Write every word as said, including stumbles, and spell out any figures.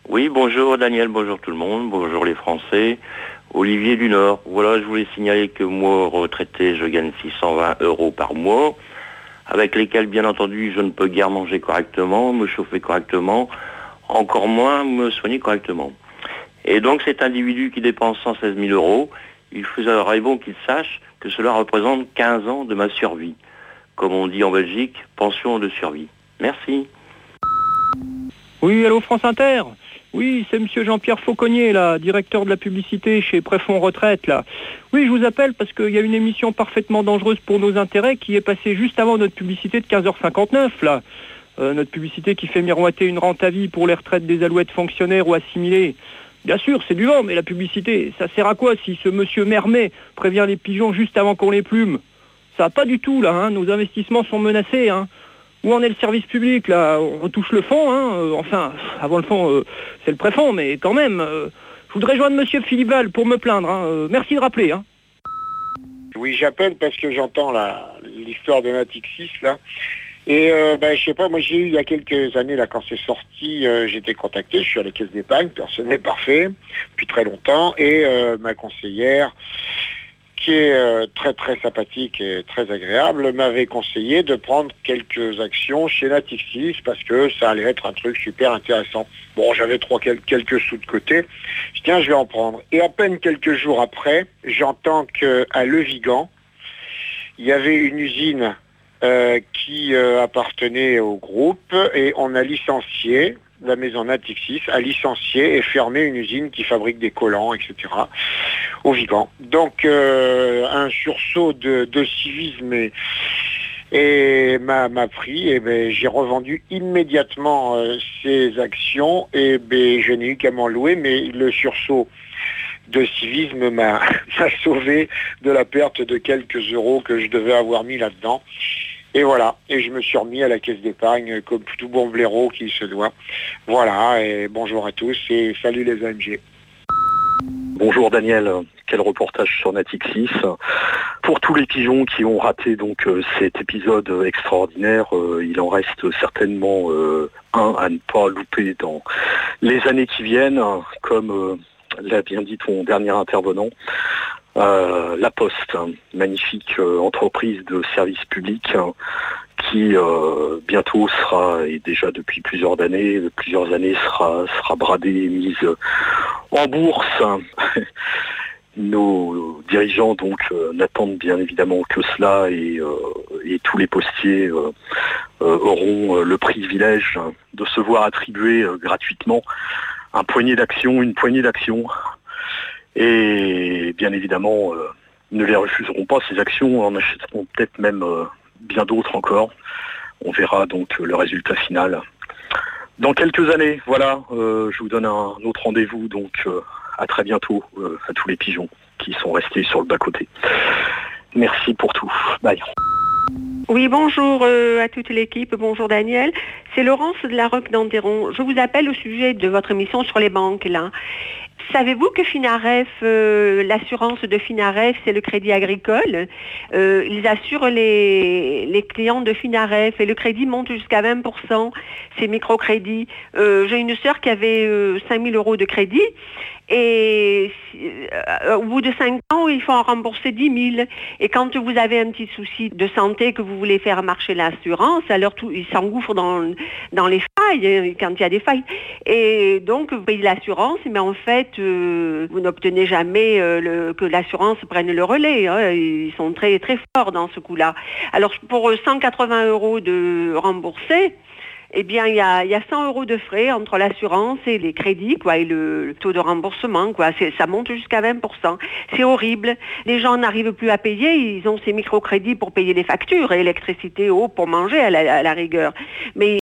Oui, bonjour Daniel, bonjour tout le monde, bonjour les Français. Olivier du Nord. Voilà, je voulais signaler que moi, retraité, je gagne six cent vingt euros par mois, avec lesquels, bien entendu, je ne peux guère manger correctement, me chauffer correctement, encore moins me soigner correctement. Et donc cet individu qui dépense cent seize mille euros, il faudrait bon qu'il sache que cela représente quinze ans de ma survie. Comme on dit en Belgique, pension de survie. Merci. Oui, allô France Inter. Oui, c'est monsieur Jean-Pierre Fauconnier, là, directeur de la publicité chez Préfonds Retraite, là. Oui, je vous appelle parce qu'il y a une émission parfaitement dangereuse pour nos intérêts qui est passée juste avant notre publicité de quinze heures cinquante-neuf, là. Euh, notre publicité qui fait miroiter une rente à vie pour les retraites des alouettes fonctionnaires ou assimilés. Bien sûr, c'est du vent, mais la publicité, ça sert à quoi si ce monsieur Mermet prévient les pigeons juste avant qu'on les plume? Ça va pas du tout, là, hein. Nos investissements sont menacés, hein. Où en est le service public, là? On touche le fond, hein. Euh, enfin, avant le fond, euh, c'est le préfond, mais quand même. Euh, je voudrais joindre monsieur Philippe Val pour me plaindre, hein. Euh, merci de rappeler, hein. Oui, j'appelle parce que j'entends la- l'histoire de Natixis, là. Et euh, ben, je sais pas, moi j'ai eu il y a quelques années, là, quand c'est sorti, euh, j'ai été contacté, je suis à la caisse d'épargne, personne n'est parfait, depuis très longtemps, et euh, ma conseillère, qui est euh, très très sympathique et très agréable, m'avait conseillé de prendre quelques actions chez Natixis parce que ça allait être un truc super intéressant. Bon, j'avais trois quel- quelques sous de côté, je dis tiens, je vais en prendre. Et à peine quelques jours après, j'entends qu'à Le Vigan, il y avait une usine euh, qui euh, appartenait au groupe et on a licencié, la maison Natixis a licencié et fermé une usine qui fabrique des collants, et cetera au Vigan. Donc euh, un sursaut de, de civisme et, et m'a, m'a pris, et ben, j'ai revendu immédiatement euh, ces actions et ben, je n'ai eu qu'à m'en louer, mais le sursaut de civisme m'a, m'a sauvé de la perte de quelques euros que je devais avoir mis là-dedans. Et voilà, et je me suis remis à la caisse d'épargne comme tout bon blaireau qui se doit. Voilà, et bonjour à tous et salut les A M G. Bonjour Daniel, quel reportage sur Natixis. Pour tous les pigeons qui ont raté donc euh, cet épisode extraordinaire, euh, il en reste certainement euh, un à ne pas louper dans les années qui viennent, comme euh, l'a bien dit ton dernier intervenant. Euh, La Poste, hein, magnifique euh, entreprise de service public hein, qui euh, bientôt sera, et déjà depuis plusieurs années, plusieurs années sera, sera bradée et mise en bourse. Nos dirigeants donc euh, n'attendent bien évidemment que cela et, euh, et tous les postiers euh, euh, auront euh, le privilège de se voir attribuer euh, gratuitement un poignet d'actions, une poignée d'actions. Et bien évidemment, euh, ne les refuseront pas ces actions, en achèteront peut-être même euh, bien d'autres encore. On verra donc euh, le résultat final dans quelques années. Voilà, euh, je vous donne un autre rendez-vous, donc euh, à très bientôt euh, à tous les pigeons qui sont restés sur le bas-côté. Merci pour tout. Bye. Oui, bonjour euh, à toute l'équipe, bonjour Daniel. C'est Laurence de la Roque d'Anteron. Je vous appelle au sujet de votre émission sur les banques, là. Savez-vous que Finaref, euh, l'assurance de Finaref, c'est le crédit agricole. Euh, ils assurent les, les clients de Finaref et le crédit monte jusqu'à vingt pour cent, c'est microcrédit. Euh, j'ai une sœur qui avait euh, cinq mille euros de crédit et euh, au bout de cinq ans, il faut en rembourser dix mille. Et quand vous avez un petit souci de santé que vous voulez faire marcher l'assurance, alors tout, il s'engouffre dans, dans les failles, quand il y a des failles. Et donc, vous payez l'assurance, mais en fait, euh, vous n'obtenez jamais euh, le, que l'assurance prenne le relais. Hein. Ils sont très, très forts dans ce coup-là. Alors, pour cent quatre-vingts euros de remboursés, eh bien, il y a, il y a cent euros de frais entre l'assurance et les crédits, quoi, et le, le taux de remboursement, quoi. C'est, ça monte jusqu'à vingt pour cent. C'est horrible. Les gens n'arrivent plus à payer. Ils ont ces microcrédits pour payer les factures, électricité, eau, pour manger à la, à la rigueur. Mais